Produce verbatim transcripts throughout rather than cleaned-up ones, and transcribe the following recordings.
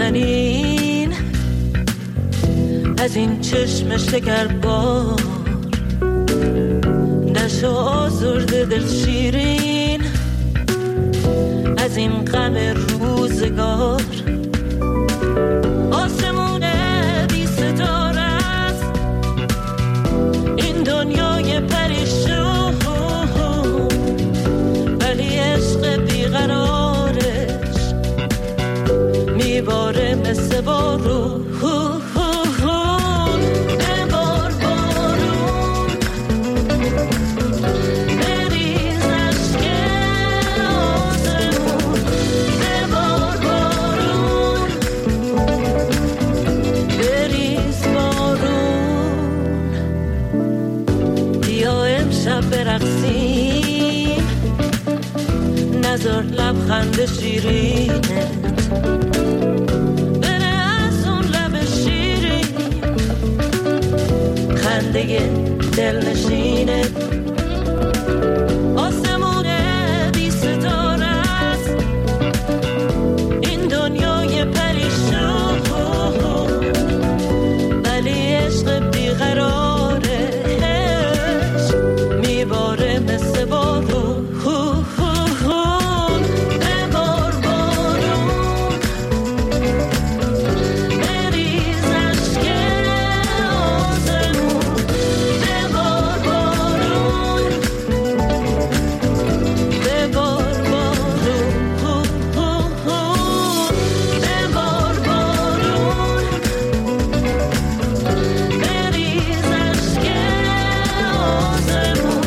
نازنین از این چشم شکربار نشو آزرده دل شیرین از این غم روزگار آسمون بی ستاره است این دنیای پریشون ولی عشق بیقرارش میباره مثل بارون برقصیم نذار لبخند شیرینت بره از اون لب شیرین خنده دل نشینت آسمون بی ستاره است این دنیای پریشون ولی عشق بیقرار باره مثل بارون ببار بارون بریز عشق آسمون ببار بارون ببار بارون ببار بارون بریز عشق آسمون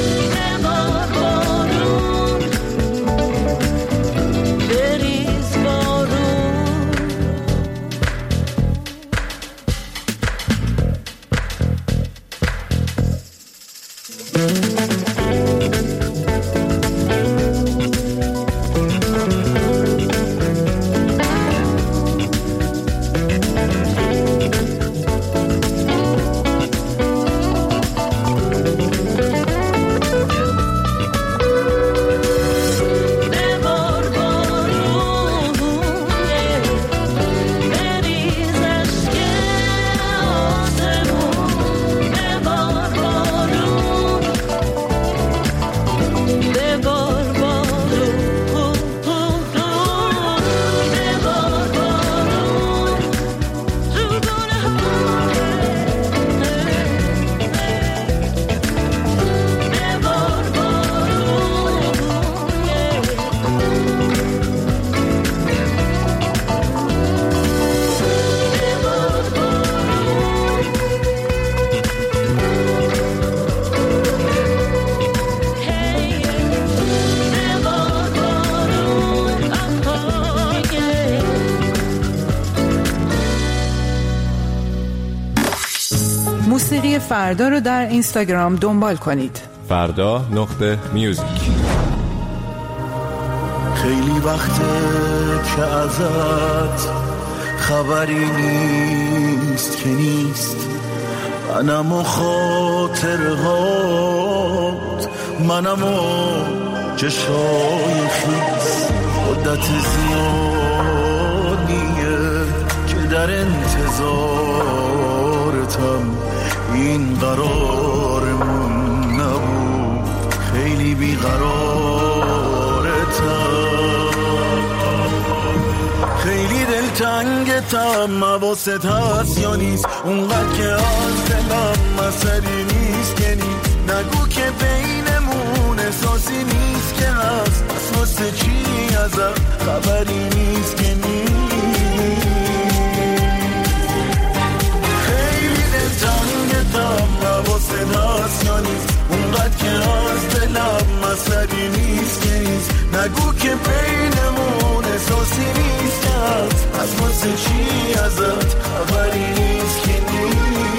موسیقی فردا رو در اینستاگرام دنبال کنید. فردا نقطه میوزیک. خیلی وقته که ازت خبری نیست که نیست منم و خاطرهات منم و چشای خیز مدت زیادیه که در انتظارتم این قرارمون نبود خیلی بیقرارتم خیلی دلتنگتم حواست هست یا نیست اونقدر که از دلم مسئله نیست که نیست نگو که بینمون احساسی نیست که هست اساس چی ازم خبری نیست که نیست خیلی دلتنگتم حواست هست یا نیست اونقدر که از دلم مسئله نیست که نیست نگو که بینمون احساسی نیست که هست اساس چی ازت خبری نیست که نیست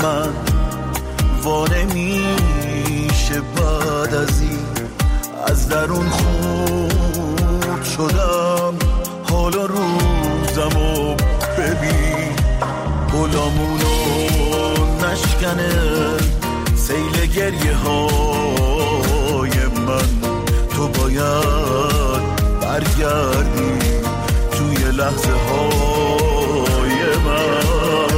من وانه میشه بعد از این از درون خورد شدم حالا روزمو ببین گلامونو نشکنه سیل گریه های من تو باید برگردی توی لحظه های من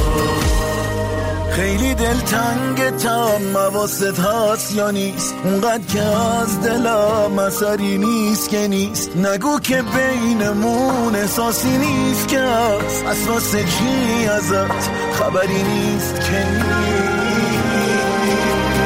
خیلی دلتنگتم مواست هست یا نیست اونقدر که از دلم اثری نیست که نیست نگو که بینمون احساسی نیست که هست از واسه چی ازت خبری نیست که نیست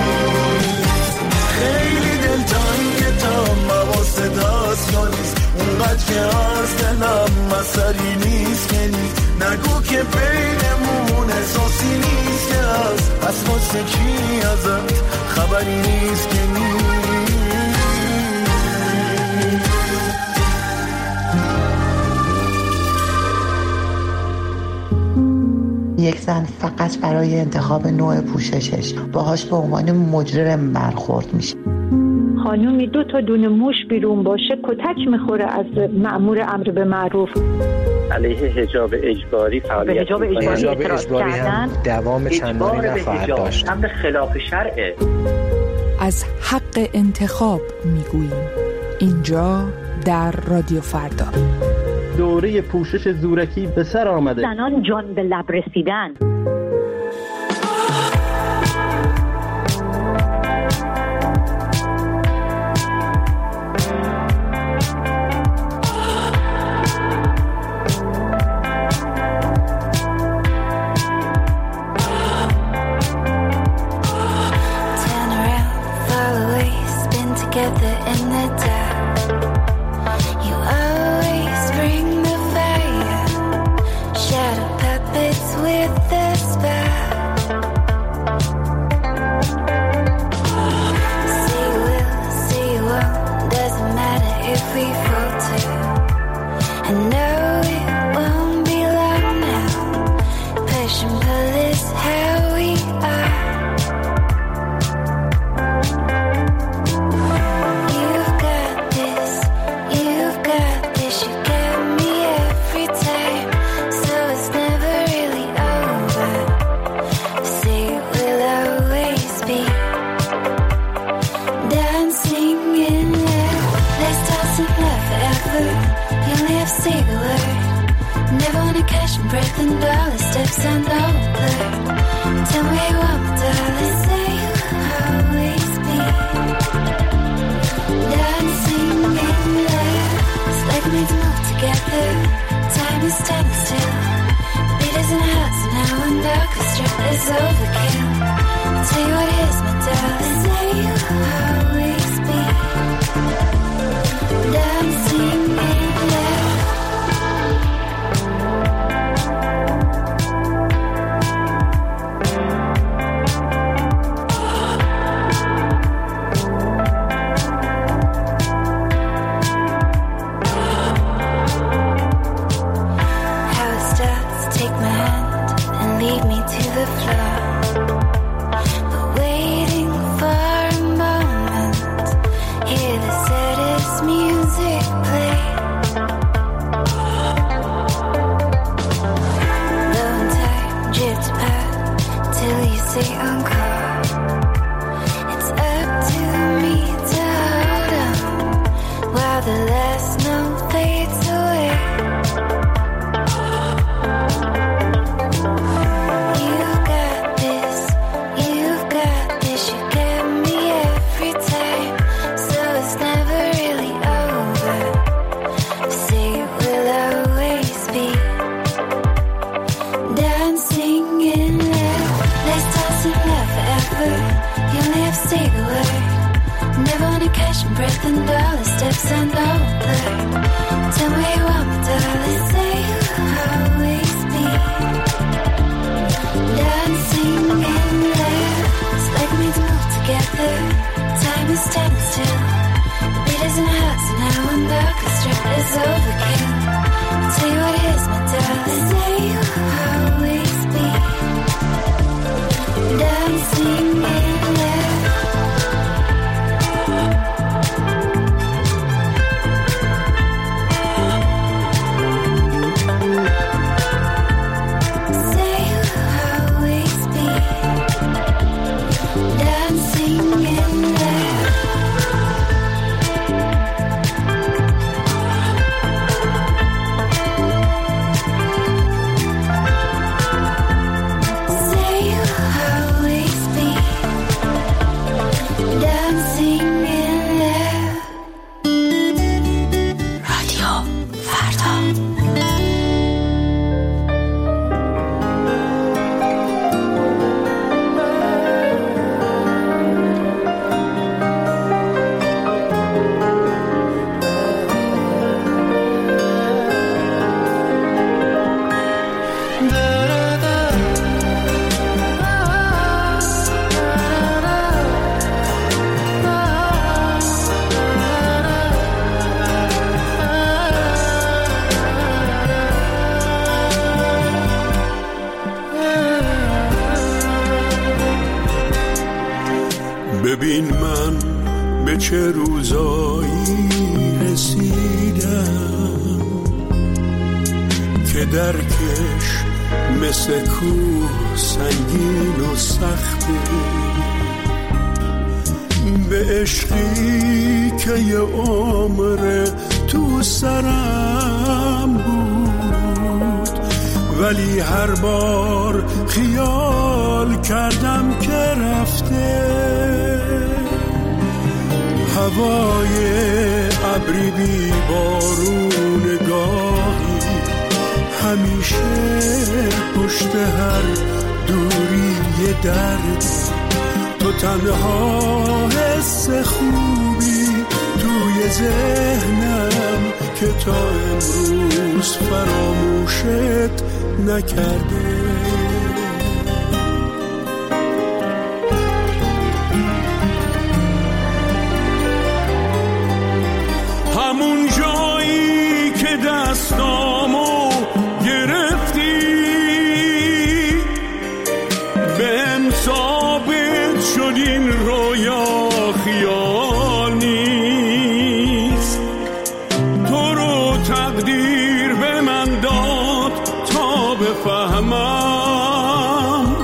خیلی دلتنگتم مواست هست یا نیست اونقدر که از دلم اثری نیست که نیست نگو که بینمون احساسی نیست که هست پس واسه چی ازت خبری نیست که نیست یک زن فقط برای انتخاب نوع پوششش باهاش به عنوان مجرم برخورد میشه. خانومی دو تا دونه موش بیرون باشه کتک میخوره از مأمور امر به معروف. علیه حجاب اجباری فعالیت به حجاب اجباری, حجاب اجباری هم دوام چندانی نخواهد داشت. امر خلاف شرعه. از حق انتخاب میگوییم اینجا در رادیو فردا. دوره پوشش زورکی به سر آمده. زنان جان به لب رسیدن. درکش مثل کوه سنگین و سخته، به عشقی که یه عمر تو سرم بود، ولی هر بار خیال کردم که رفته. هوای ابری بی بارون گاهی همیشه پشت هر دوری یه درد، تو تنها حس خوبی توی ذهنم که تا امروز فراموشت نکرده. همون جایی که دستامو گرفتی بهم ثابت شد این رویا خیال نیست. تو رو تقدیر به من داد تا بفهمم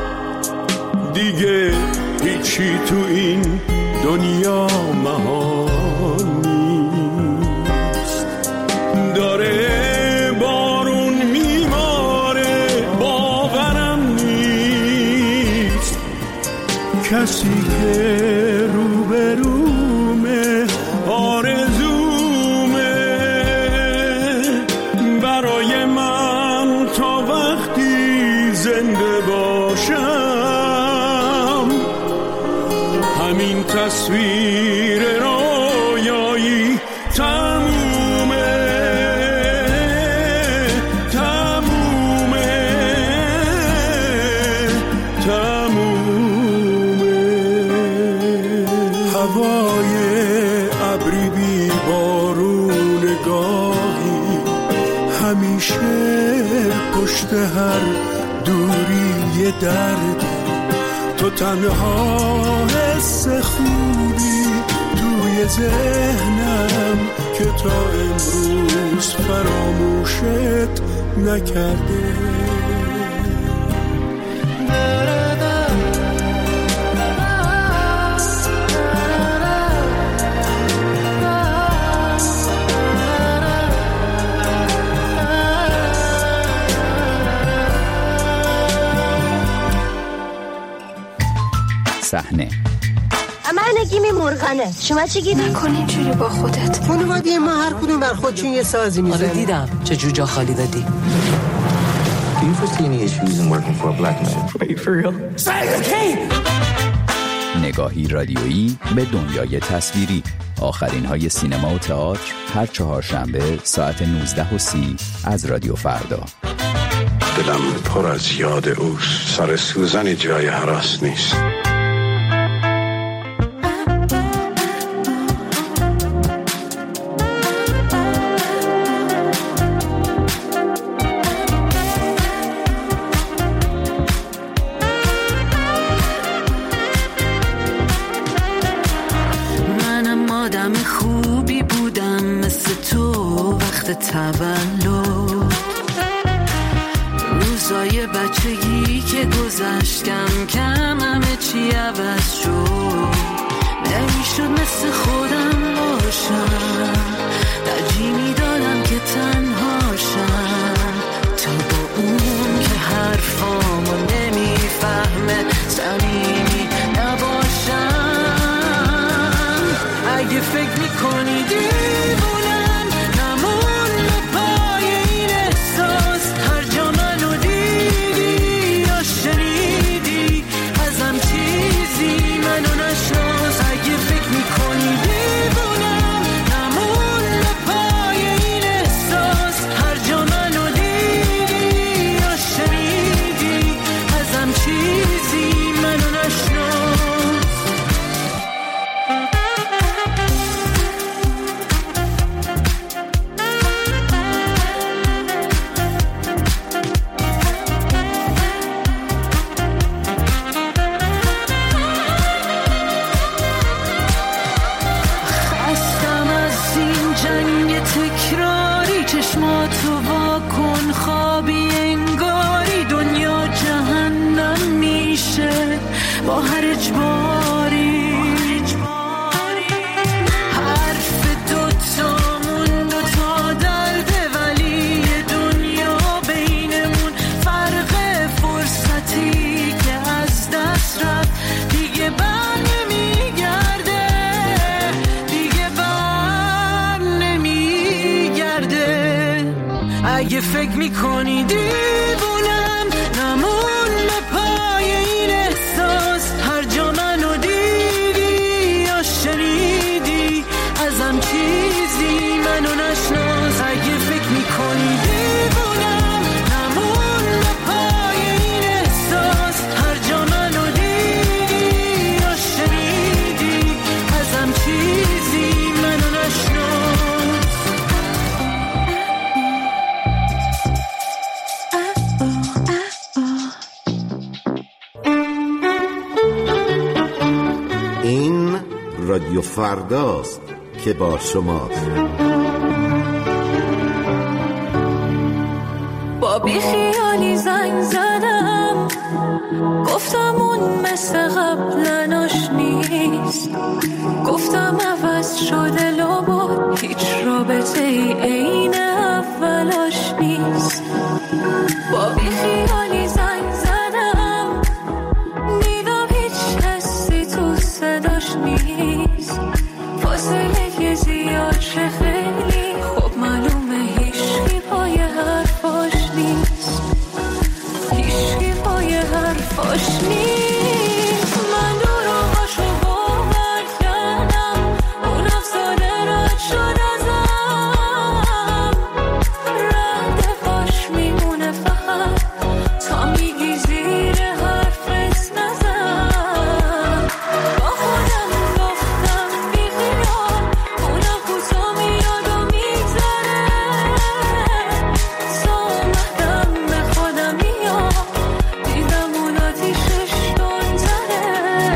دیگه هیچی تو این دنیا محال نیست. داره بارون میباره باورم نیست، کسی که روبرومه آرزومه برای من تا وقتی زنده باشم. همین تصویر رویایی تمومه تمومه تمومه. هوای ابری بی بارون گاهی همیشه پشت هر دوری یه درد، تو تنها حس خوبی توی ذهنم که تا امروز فراموشت نکرده. صحنه اما نگیمی مرغنه، شما چی گیدی؟ نکن اینجوری با خودت. خانواده ما هر کدوم بر خودشون یه سازی میزنه. آره دیدم چه جوجا خالی دادی. Do you foresee any issues in working for a black man? Are you for real? نگاهی رادیویی به دنیای تصویری. آخرین های سینما و تئاتر هر چهارشنبه ساعت نوزده و سی از رادیو فردا. دلم پر از یاد اوست، سر سوزنی جای هراس نیست. منم آدم خوبی بودم مثل تو وقت تولد، روزای بچگی که گذشت کم کم همه چی عوض شد. نمیشد مثل خودم باشم، ترجیح میدادم که تنهاشم تا با اون که حرفامو نمیفهمه صمیمی نباشم. اگه فکر میکنی دیوونم نمون پای این احساس، هر جا منو دیدی یا شنیدی ازم چیزی منو نشناس. اگه فکر میکنی دیوونم نمون اگه فکر میکنی دیوونم نمون پای این احساس، هر جا منو دیدی یا شنیدی ازم چیزی منو نشناس. اگه فکر میکنی دیوونم نمون پای این احساس، هر جا منو دیدی یا شنیدی ازم چیزی منو نشناس. این رادیو فرداست که با شماست. با بی خیالی زنگ زدم، گفتم اون مثل قبل آشنیست، گفتم عوض شده لابد هیچ رابطه ای عین اولاش نیست. با بی خیالی زنگ زدم، دیدم هیچ حسی تو صداش نیست، فاصله زیاد شه خیلی، خب معلومه هیچکی پای حرفاش نیست، هیچکی پای حرفاش نیست. من دوراهاشو باور کردم، اون افساده رد شد ازم، رد پاش میمونه فقط تا میگی زیر حرفت نزن. با خودم گفتم بی خیال، اونم کوتا میاد و میگذره، تا اومدم به خودم میاد، دیدم اون آتیشش تندتره.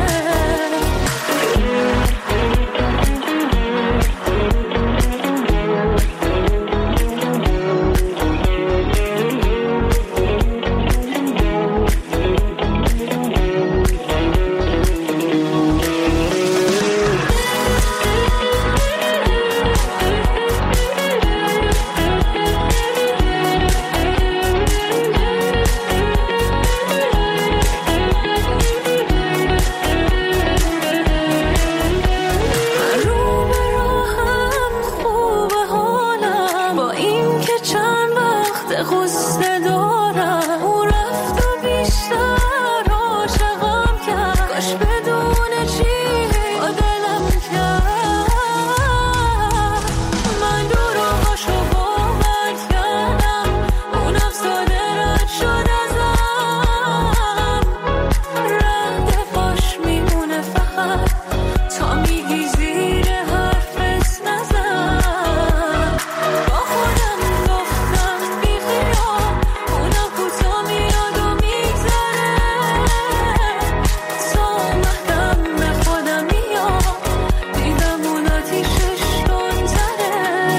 رو به راهم خوبه حالم، با این که چند وقت غصه دارم، اون رفت و بیشتر عاشقم کرد، کاش بدون چی با دلم کرد. من دوراهاشو باور کردم، اون افساده رد شد ازم، رد پاش میمونه فقط تا میگی زیر حرفت نزن. با خودم گفتم بی خیال، اونم کوتا میاد و میگذره، تا اومدم به خودم میاد، دیدم اون آتیشش تندتره.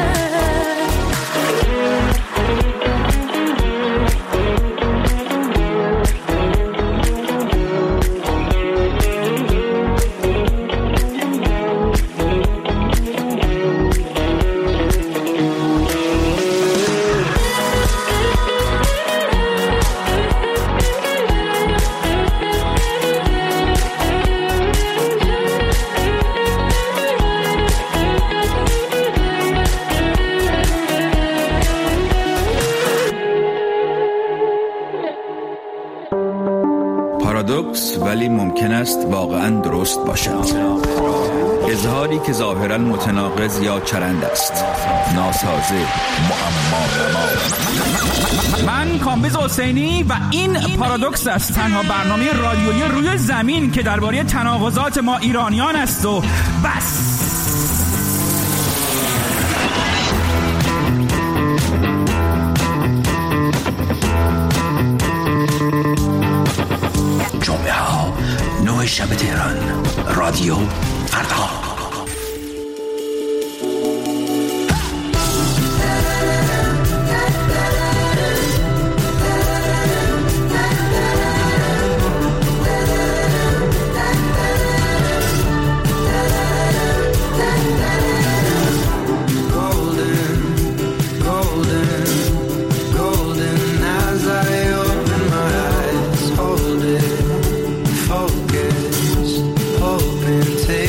پارادوکس ولی ممکن است واقعا درست باشد. اظهاری که ظاهرا متناقض یا چرند است، ناسازه، معما. من کامبیز حسینی و این پارادوکس است، تنها برنامه رادیویی روی زمین که درباره تناقضات ما ایرانیان است و بس. جمعه ها نه شب تهران، رادیو فردا. Focus, hope and take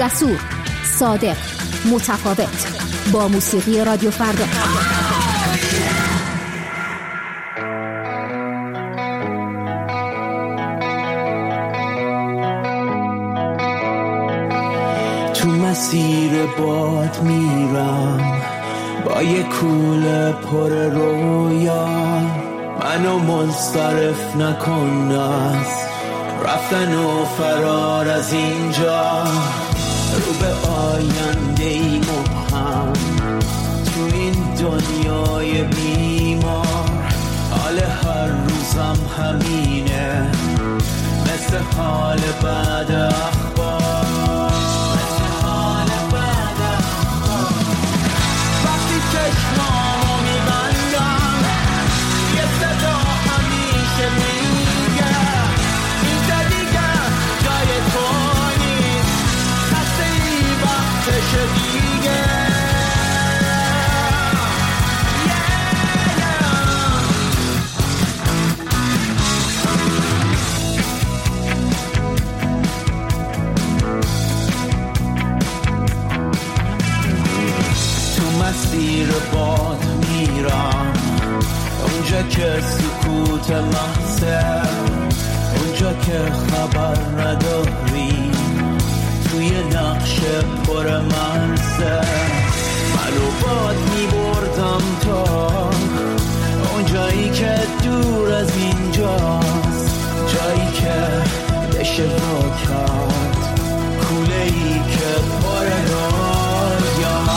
جسور، صادق، متفاوت. با موسیقی رادیو فردا. تو مسیر باد میرم با یه کوله پر رویا، منو منصرف نکن از رفتن و فرار از اینجا، رو به آینده ای مبهم تو این دنیای بیمار. حال هر روزم همینه مثل حال بعد اخبار. چشمامو میبندم یه صدا همیشه میگه اینجا دیگه جای تو نیست، خسته ای وقتشه دیگه. مسیر باد میرم اونجا که سکوت محضه، اونجا که خبر نداری توی نقش پر مرزه. منو باد میبردم تا اونجایی که دور از اینجاست، جایی که بشه با کرد کوله ای که پر رویا.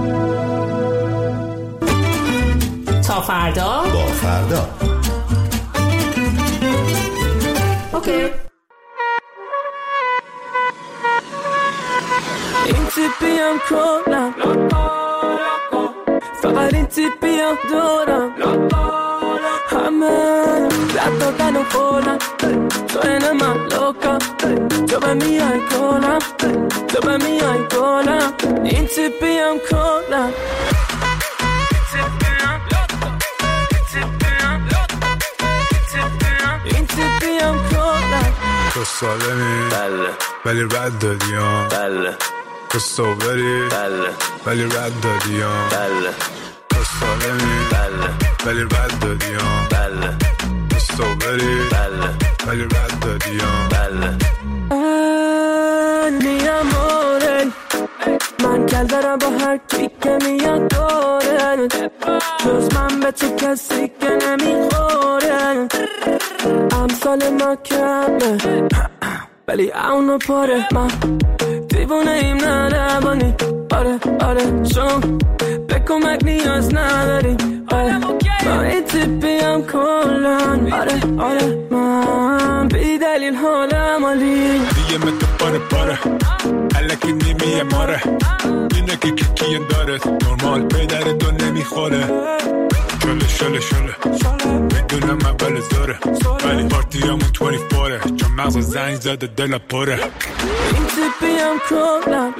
تا فردا با فردا تیپیم کنم فقط این تیپیم دارم همه رد دادن و خورم تو این من لوکم تو به میای کنم تو به میای کنم این تیپیم کنم این تیپیم کنم تو سالمی بله ولی رد دادیم بله تو صوبری بله ولی رد دادیم بله تو سالمی بله ولی رد دادیم بله تو صوبری بله ولی رد دادیم بله می اموره من کل دارم با هر کی که میاد داره جز من به تو کسی که نمیخوره امثال ما کمه ولی اونو پاره من دیوونه ایم ندوانی آره آره چون به کمک نیاز نداری آره من این تیپیم کلن آره آره من بی دلیل حالم عالی دیگه من تو پاره پاره الکی نیمیه ماره اینه که کیه داره نرمال پدر تو نمیخوره شله شله شله میدونم اول زوره ولی پارتی همون بیست و چهاره چون مغز زنگ زده دل پره این تیپیم کلن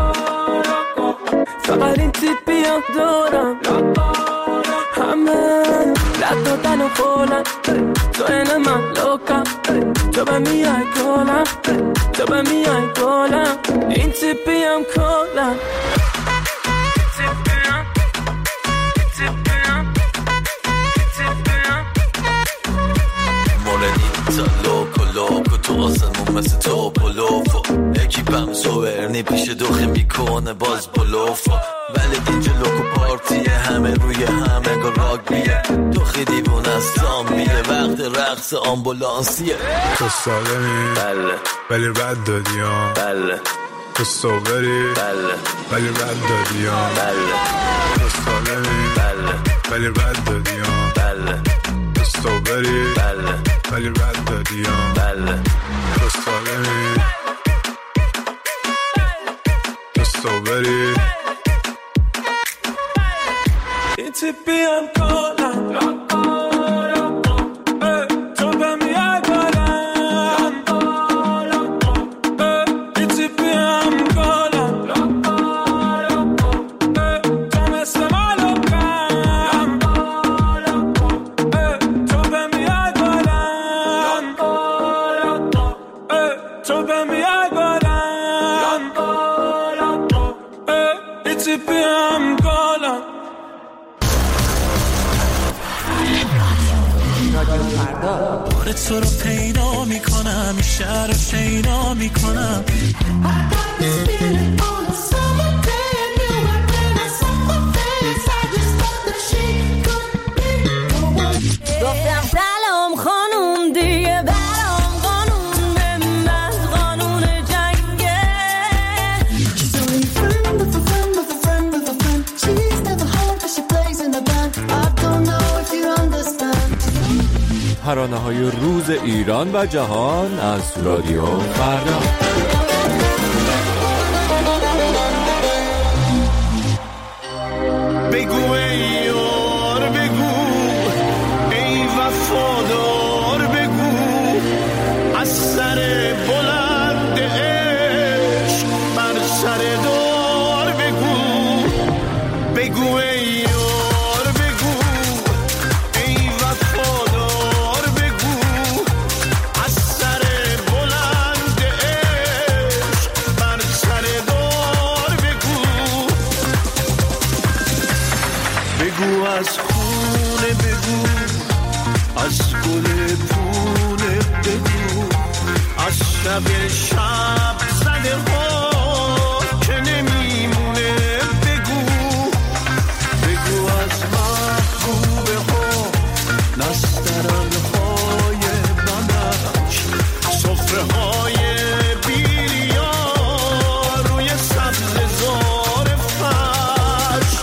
فقط این تیپیم دارم همه رد دادن و خورم تو این من لوکم تو به میای کنم تو به میای کنم این تیپیم کلن مورنیتا لوکو لوکو تو آسمون مثل تو پلوفو اکیپم سوورنی پیش دوخه میکنه باز بلوفو ولی اینجا لوکو پارتیه همه روی همه گو راک بیه دوخی دیوون از زامبیه وقت رقص آمبولانسیه تو سالمی بله ولی رد دادیم بله تو صوبری بله ولی رد دادیم بله تو سالمی بله ولی رد دادیم بله تو صوبری بله ولی رد دادیم بله تو سالمی تو صوبری این تیپیم کنم تو به میای کنم این تیپیم کنم تو مثل مالوکم تو به میای کنم تو به میای کنم این تیپیم کنم بار تو رو پیدا میکنم این شهر رو شیدا میکنم گفتم سلام خانوم دیگه برام قانون به من قانون جنگه She's only a friend of a friend of a friend of a friend She's never home but she plays in the band I don't know if you understand ترانه های روز ایران و جهان از رادیو فردا. بگو ای یار بگو ای وفادار بگو از سر بلند عشق بر سر دار بگو بگو ای یار بگو ای وفادار بگو از سر بلند عشق بر سر دار بگو بگو از خونه بگو از گل پونه بگو از شب شب زده ها که نمیمونه بگو بگو از محبوبه ها نسترن های بنفش صفره های بیریا روی سبز زار فرش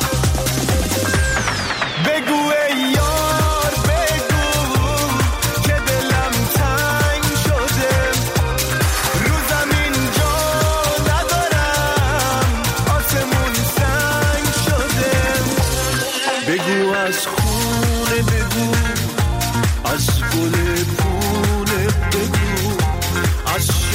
بگو ای یار بگو که دلم تنگ شده رو زمین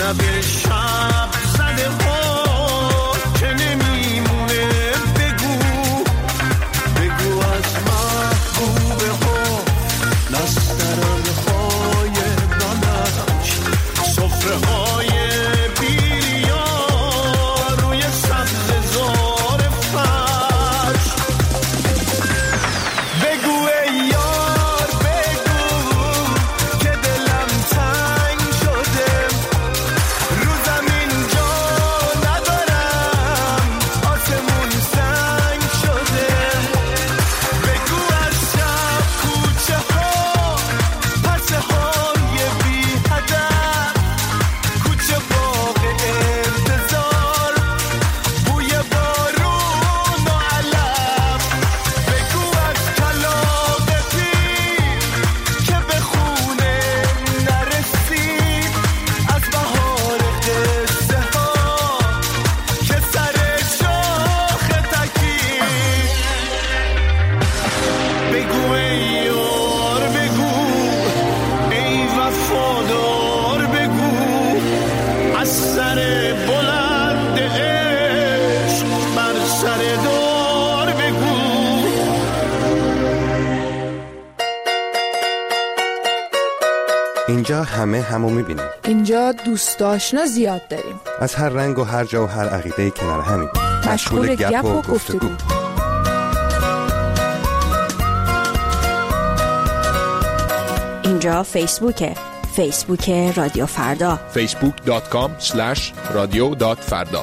شب شب زده ها که نمیمونه بگو بگو از محبوبه ها نسترانه های بنفش صفره های بیریا روی سبز زار فرش بگو ای یار بگو که دلم تنگ شده رو زمین جا ندارم آسمون سنگ شده بگو از شب کوچه ها پسه های بی هدف کوچه باغ انتظار بوی بارون و علف بگو از طلاق پیر که به خونه نرسید از بهار قصه ها که سر شاخ تکید بگو ای یار بگو ای وفادار بگو از سر بلند عشق بر سر دار بگو اینجا همه همو میبینیم. اینجا دوست آشنا زیاد داریم. از هر رنگ و هر جا و هر عقیده کنار همین. مشغول گپ و گفتگو. اینجا فیسبوکه. فیسبوک رادیو فردا. فیسبوک دات کام اسلش رادیو دات فردا.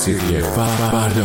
موسیقی فردا.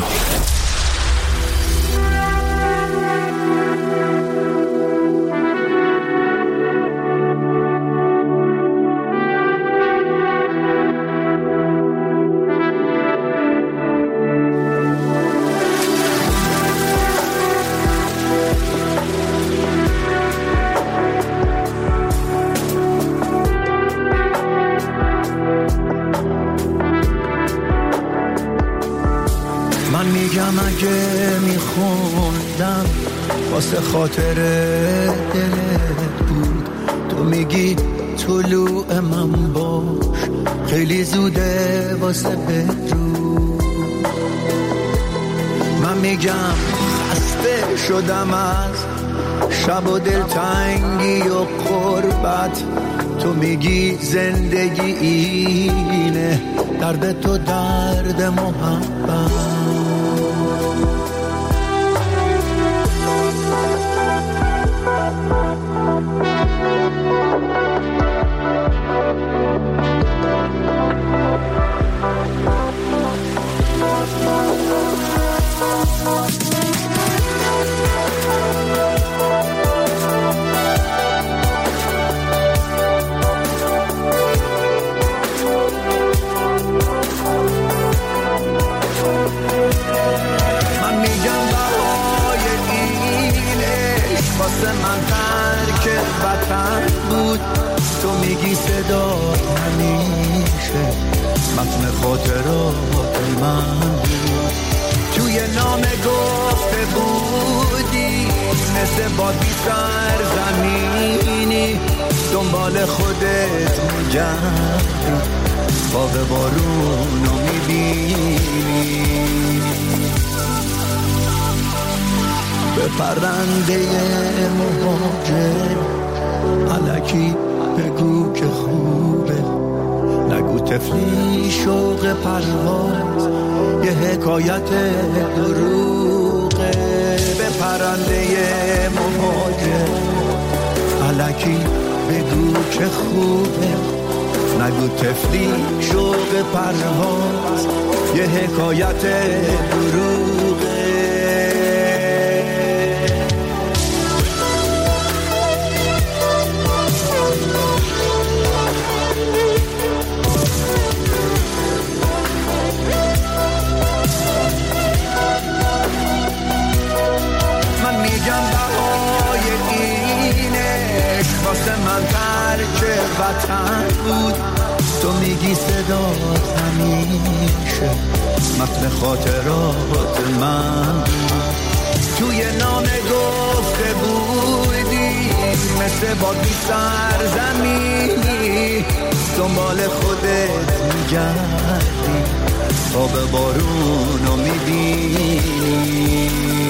اگه میخوندم واسه خاطر دلت بود، تو میگی طلوع من باش خیلی زوده واسه بدرود. من میگم خسته شدم از شب و دلتنگی و غربت، تو میگی زندگی اینه درد تو درد محبت. واسه من ترک وطن بود، تو میگی صدا همیشه متن خاطرات من بود. توی نامه گفته بودی مثل بادی سرزمینی دنبال خودت میگردی، باغ بارونو میبینی. به پرنده مهاجر الکی بگو که خوبه، نگو تفلی شوق پرواز یه حکایت دروغه. به پرنده مهاجر الکی بگو که خوبه، نگو تفلی شوق پرواز یه حکایت دروغه. واسه من ترک وطن بود، تو میگی صدات همیشه متن خاطرات من بود. توی نامه گفته بودی مثل بادی سرزمینی دنبال خودت میگردی، آب بارونو میبینی.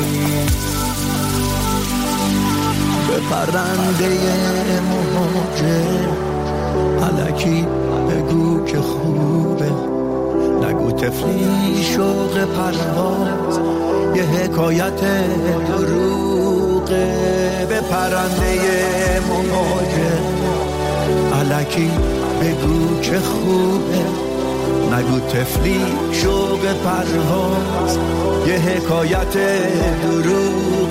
به پرنده مهاجر الکی بگو که خوبه، نگو تفلی شوق پرواز یه حکایت دروغه. به پرنده مهاجر الکی بگو که خوبه، نگو تفلی شوق پرواز یه حکایت دروغه.